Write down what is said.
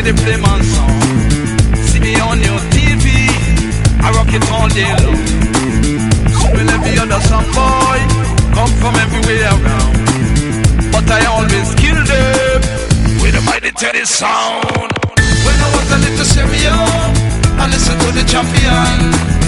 they play my song. See me on your TV, I rock it all day long. So will every other song boy come from everywhere around, but I always kill them with a mighty Teddy sound. When I was a little Savior, I listened to the champion.